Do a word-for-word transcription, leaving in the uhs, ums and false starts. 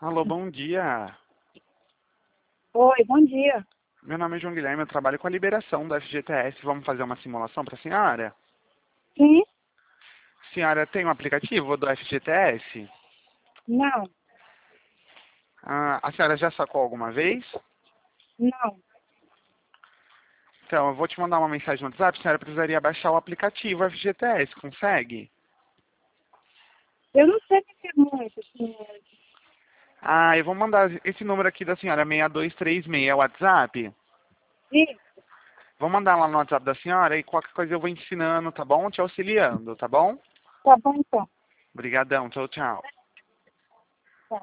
Alô, bom dia. Oi, bom dia. Meu nome é João Guilherme, eu trabalho com a liberação do F G T S. Vamos fazer uma simulação para a senhora? Sim? A senhora tem um aplicativo do F G T S? Não, Ah, a senhora já sacou alguma vez? não. Então, eu vou te mandar uma mensagem no WhatsApp, a senhora precisaria baixar o aplicativo F G T S, consegue? Eu não sei mexer muito, assim. Ah, eu vou mandar esse número aqui da senhora, seis dois três seis, é o WhatsApp? Sim, Vou mandar lá no WhatsApp da senhora e qualquer coisa eu vou ensinando, tá bom? Te auxiliando, tá bom? tá bom então. Obrigadão, tchau, tchau.